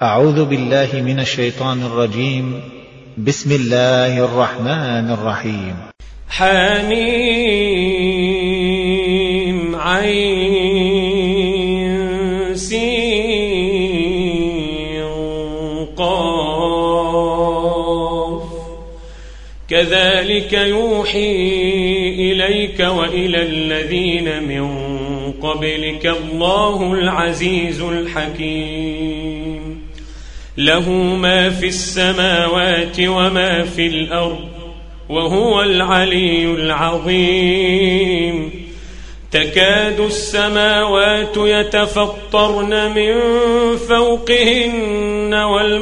أعوذ بالله من الشيطان الرجيم. بسم الله الرحمن الرحيم. حميم عين سين قاف كذلك يوحي إليك وإلى الذين من قبلك الله العزيز الحكيم له ما في السماوات وما في الأرض وهو العلي العظيم تكاد السماوات يتفطرن من فوقهن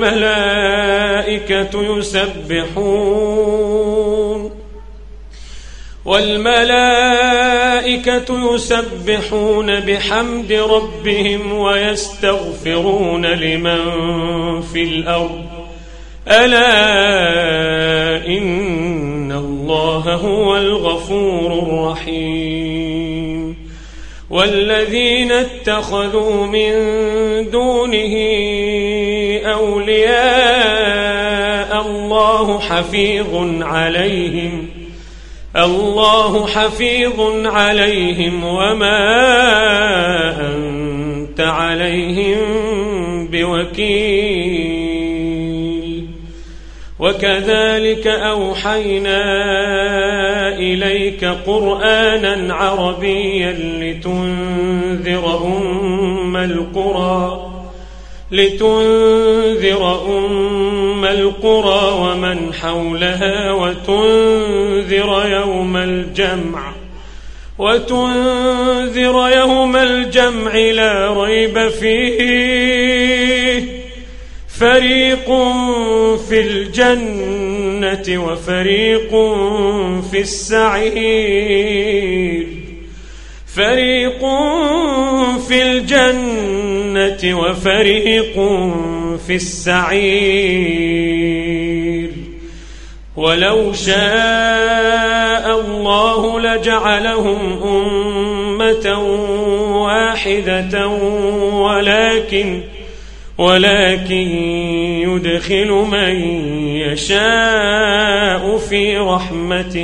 والملائكة يسبحون بحمد ربهم ويستغفرون لمن في الأرض ألا إن الله هو الغفور الرحيم والذين اتخذوا من دونه أولياء الله حفيظ عليهم وما أنت عليهم بوكيل وكذلك أوحينا إليك قرآنا عربيا لتنذر أم القرى ومن حولها وتنذر يوم الجمع لا ريب فيه فريق في الجنة وفريق في السعير ولو شاء الله لجعلهم أمة واحدة ولكن يدخل من يشاء في رحمته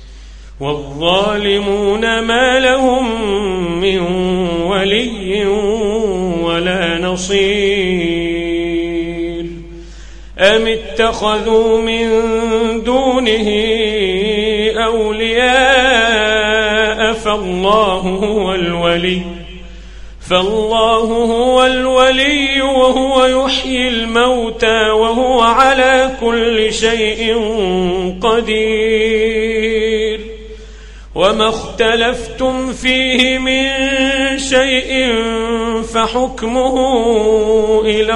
والظالمون ما لهم من ولي ولا نصير أم اتخذوا من دونه أولياء فالله هو الولي وهو يحيي الموتى وهو على كل شيء قدير وما اختلفتم فيه من شيء فحكمه إلى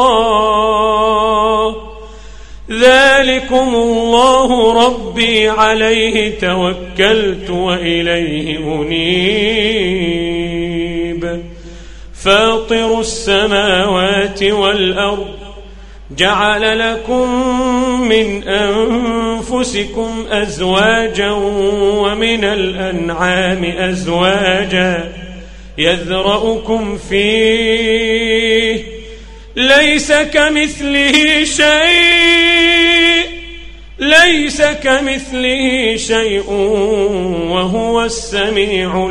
الله ذلكم الله ربي عليه توكلت وإليه أنيب فاطر السماوات والأرض جعل لكم من أنفسكم أزواجا ومن الأنعام أزواجا يذرأكم فيه ليس كمثله شيء وهو السميع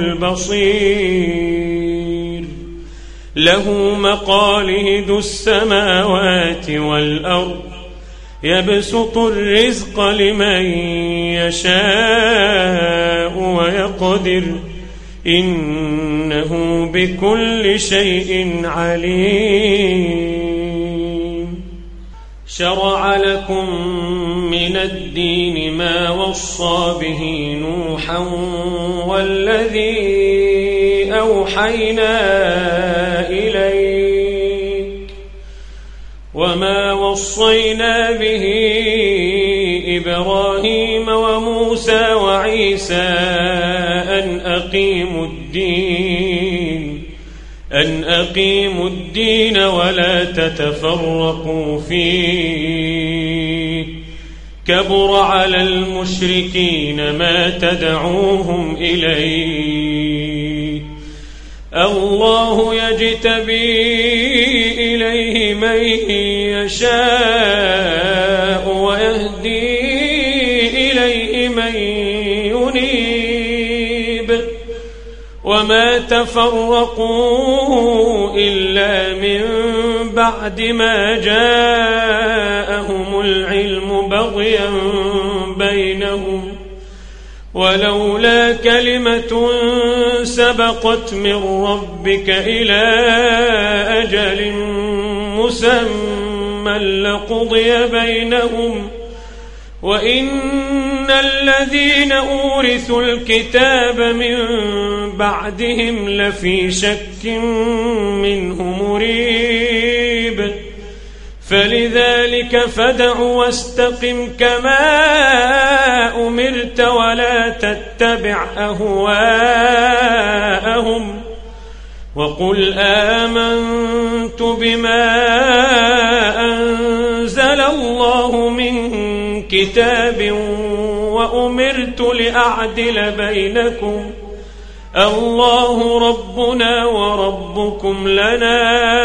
البصير له مقاليد السماوات والأرض يبسط الرزق لمن يشاء ويقدر إنه بكل شيء عليم شرع لكم من الدين ما وصى به نوحا والذي أوحينا إليك وما وصينا به إبراهيم وموسى وعيسى أن أقيموا الدين ولا تتفرقوا فيه كبر على المشركين ما تدعوهم إليه الله يجتبي إليه من يشاء ويهدي إليه من ينيب وما تفرقوا إلا من بعد ما جاءهم العلم بغيا بينهم ولولا كلمة سبقت من ربك إلى أجل مسمى لقضي بينهم وإن الذين أورثوا الكتاب من بعدهم لفي شك منه مريب فلذلك فادع واستقم كما أمرت ولا تتبع أهواءهم وقل آمنت بما أنزل الله من كتاب وأمرت لأعدل بينكم الله ربنا وربكم لنا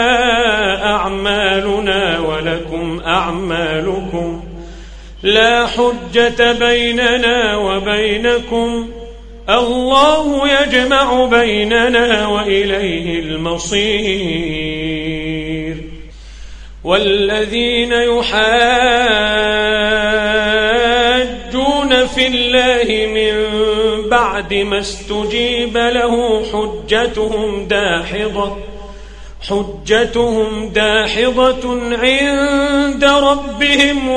أعمالنا ولكم أعمالكم لا حجة بيننا وبينكم الله يجمع بيننا وإليه المصير والذين يحاجون في الله من بعد ما استجيب له حجتهم داحضة عند ربهم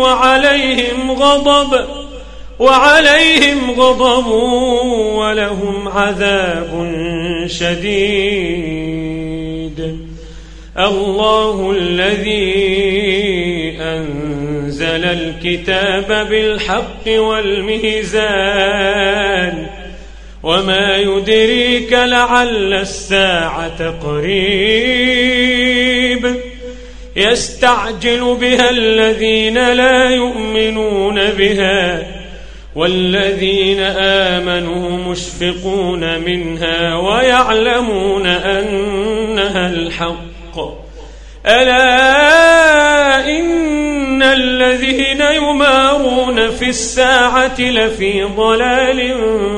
وعليهم غضب ولهم عذاب شديد الله الذي أنزل الكتاب بالحق والميزان وما يدريك لعل الساعة قريب يستعجل بها الذين لا يؤمنون بها والذين آمنوا مشفقون منها ويعلمون أنها الحق ألا إن الذين يمارون في الساعة لفي ضلال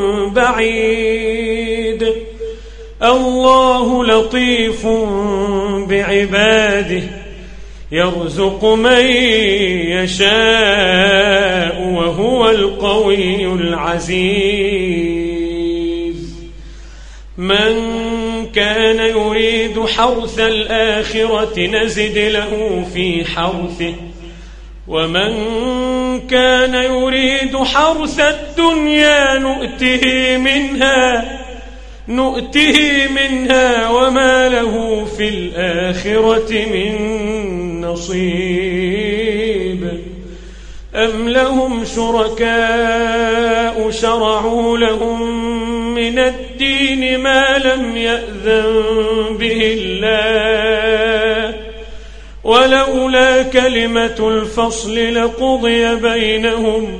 بعيد الله لطيف بعباده يرزق من يشاء وهو القوي العزيز من كان يريد حرث الآخرة نزد له في حرثه ومن كان يريد حرث الدنيا نؤته منها وما له في الآخرة من نصيب أم لهم شركاء شرعوا لهم من الدين ما لم يأذن به الله ولولا كلمة الفصل لقضي بينهم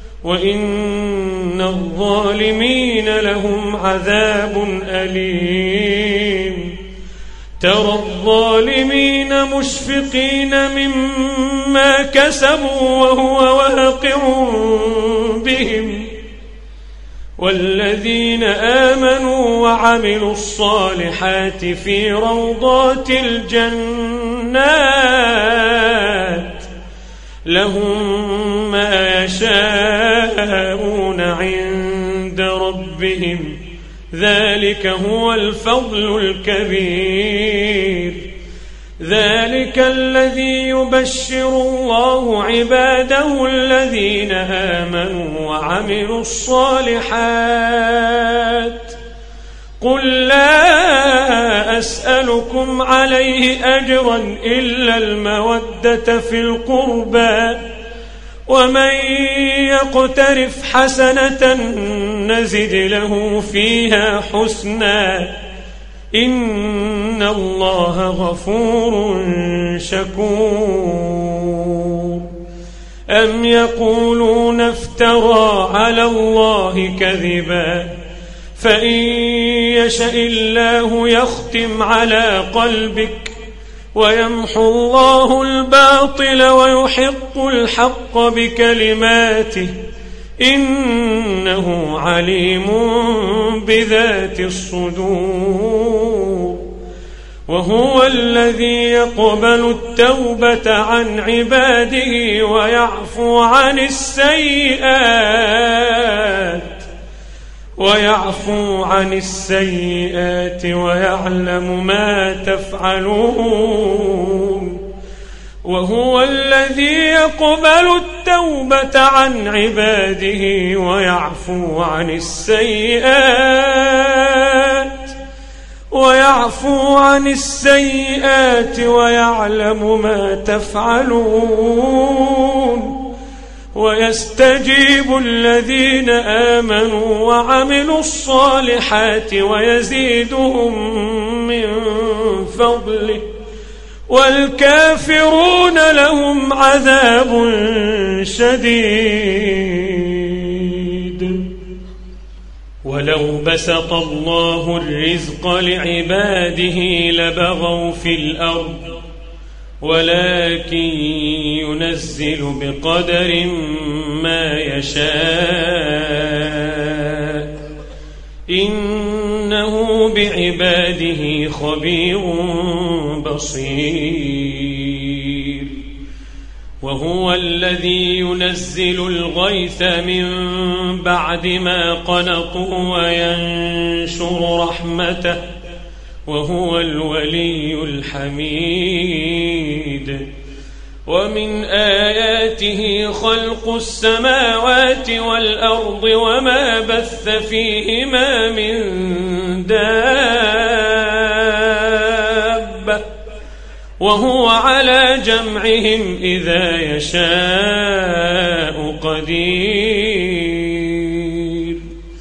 وإن الظالمين لهم عذاب أليم ترى الظالمين مشفقين مما كسبوا وهو واقع بهم والذين آمنوا وعملوا الصالحات في روضات الجنات لهم ما يشاءون عند ربهم ذلك هو الفضل الكبير ذلك الذي يبشر الله عباده الذين آمنوا وعملوا الصالحات قل لا أسألكم عليه أجرا إلا المودة في القربى ومن يقترف حسنة نزد له فيها حسنا إن الله غفور شكور أم يقولون افترى على الله كذبا فإن يشأ الله يختم على قلبك ويمحو الله الباطل ويحق الحق بكلماته إنه عليم بذات الصدور وهو الذي يقبل التوبة عن عباده ويعفو عن السيئات ويعلم ما تفعلون وهو الذي يقبل التوبة عن عباده ويعفو عن السيئات ويعلم ما تفعلون ويستجيب الذين آمنوا وعملوا الصالحات ويزيدهم من فضله والكافرون لهم عذاب شديد ولو بسط الله الرزق لعباده لبغوا في الأرض ولكن ينزل بقدر ما يشاء إنه بعباده خبير بصير وهو الذي ينزل الغيث من بعد ما قنطوا وينشر رحمته وهو الولي الحميد ومن آياته خلق السماوات والأرض وما بث فيهما من دابة وهو على جمعهم إذا يشاء قدير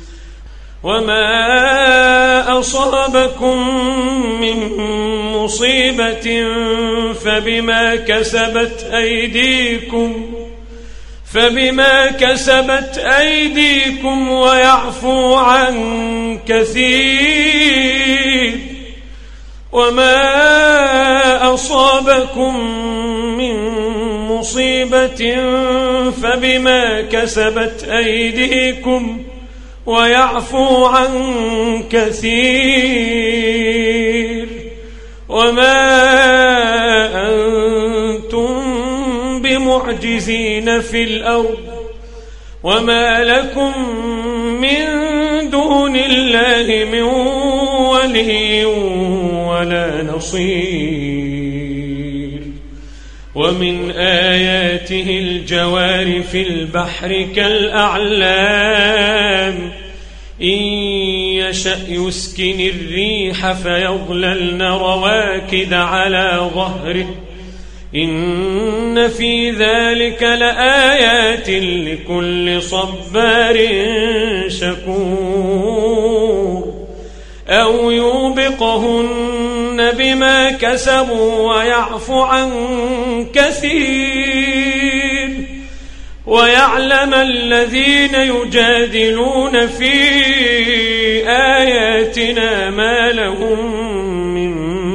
وما أصابكم من مصيبة فبما كسبت أيديكم ويعفو عن كثير وما أصابكم من مصيبة فبما كسبت أيديكم ويعفو عن كثير وما أنتم بمعجزين في الأرض وما لكم من دون الله من ولي ولا نصير ومن آياته الجوار في البحر كالأعلام إن يشأ يسكن الريح فيظللن رواكد على ظهره إن في ذلك لآيات لكل صبار شكور أو يوبقهن بما كسبوا ويعفو عن كثير ويعلم الذين يجادلون في آياتنا ما لهم من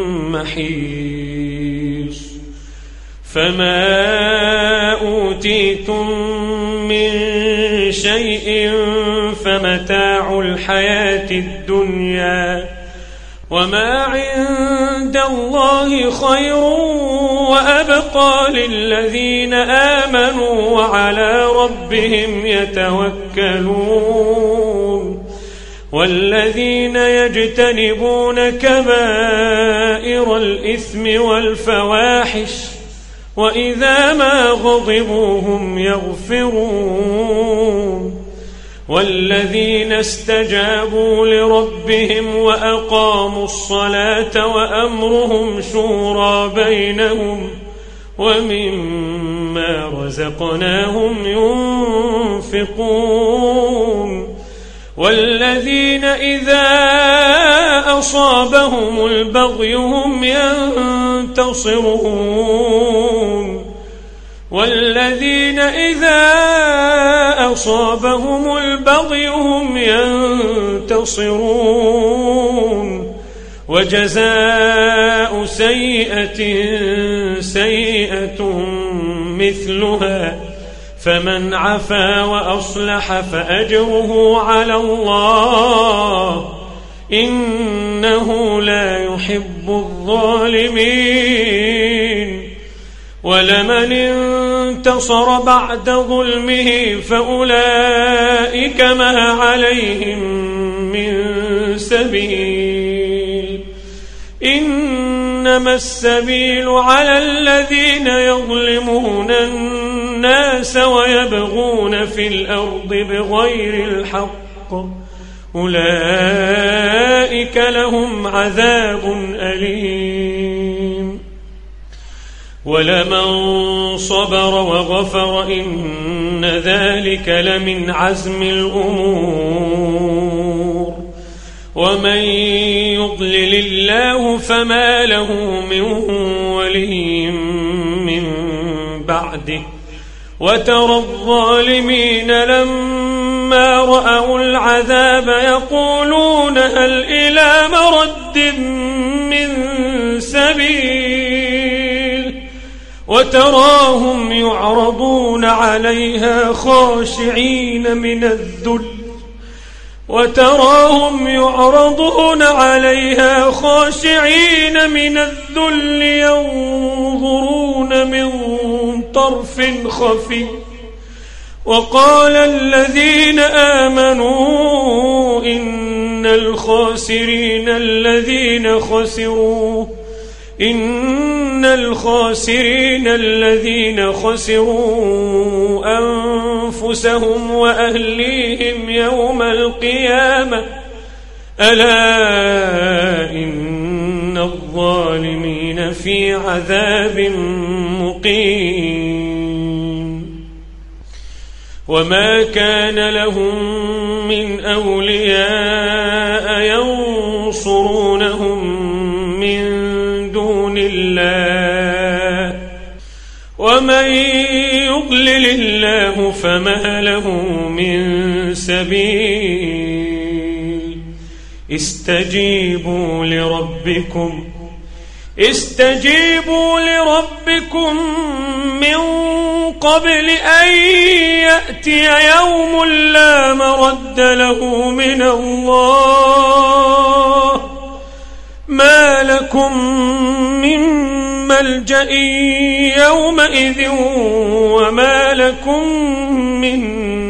محيص فما أوتيتم من شيء فمتاع الحياة الدنيا وما عند الله خير وأبقى للذين آمنوا وعلى ربهم يتوكلون والذين يجتنبون كبائر الإثم والفواحش وإذا ما غضبوا هم يغفرون والذين استجابوا لربهم وأقاموا الصلاة وأمرهم شورى بينهم ومما رزقناهم ينفقون والذين إذا أصابهم البغي هم ينتصرون والذين إذا أصابهم البغي هم ينتصرون وجزاء سيئة سيئة مثلها فمن عفا وأصلح فأجره على الله إنه لا يحب الظالمين ولمن انتصر بعد ظلمه فأولئك ما عليهم من سبيل إنما السبيل على الذين يظلمون الناس ويبغون في الأرض بغير الحق أولئك لهم عذاب أليم ولمن صبر وغفر إن ذلك لمن عزم الأمور ومن يضلل الله فما له من ولي من بعده وترى الظالمين لما رأوا العذاب يقولون هل إلى مرد من سبيل وتراهم يعرضون عليها خاشعين من الذل ينظرون من طرف خفي وقال الذين آمنوا إن الخاسرين الذين خسروا أنفسهم وأهليهم يوم القيامة ألا إن الظالمين في عذاب مقيم وما كان لهم من أولياء ينصرونهم من دون الله ومن يضلل الله فما له من سبيل استجيبوا لربكم من قبل أن يأتي يوم لا مرد له من الله ما لكم من ملجأ يومئذ وما لكم من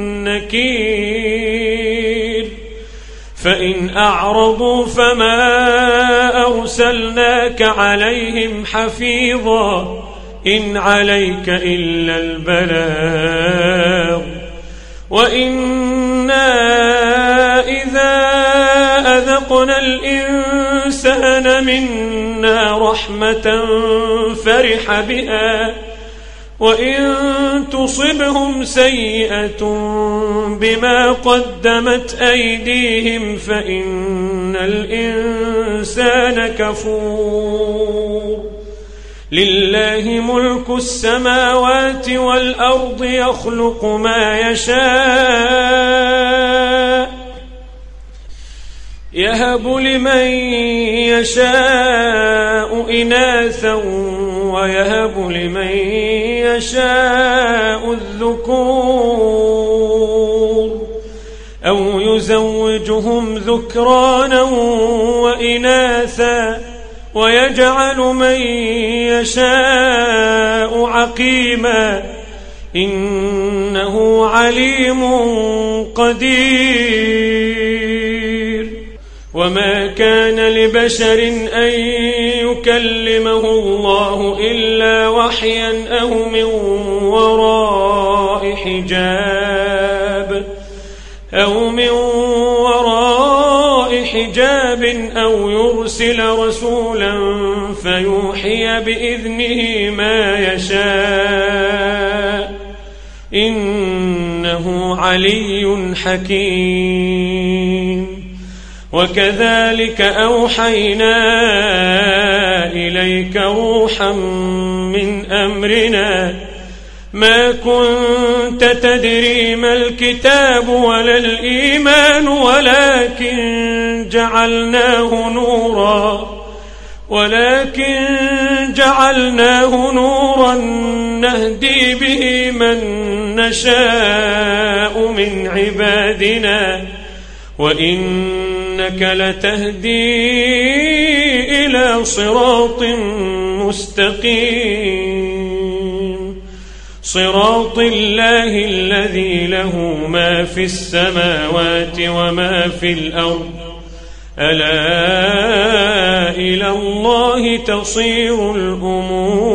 نكير فإن أعرضوا فما أرسلناك عليهم حفيظا إن عليك إلا البلاغ وإنا إذا أذقنا الإنسان منا رحمة فرح بها وإن تصبهم سيئة بما قدمت أيديهم فإن الإنسان كفور لله ملك السماوات والأرض يخلق ما يشاء يهب لمن يشاء إناثا ويهب لمن يشاء الذكور أو يزوجهم ذكرانا وإناثا ويجعل من يشاء عقيما إنه عليم قدير وما كان لبشر أن يكلمه الله إلا وحيا أو من وراء حجاب أو يرسل رسولا فيوحي بإذنه ما يشاء إنه علي حكيم وكذلك أوحينا إليك روحا من أمرنا ما كنت تدري ما الكتاب ولا الإيمان ولكن جعلناه نورا نهدي به من نشاء من عبادنا وإنك لتهدي إلى صراط مستقيم صراط الله الذي له ما في السماوات وما في الأرض ألا إلى الله تصير الأمور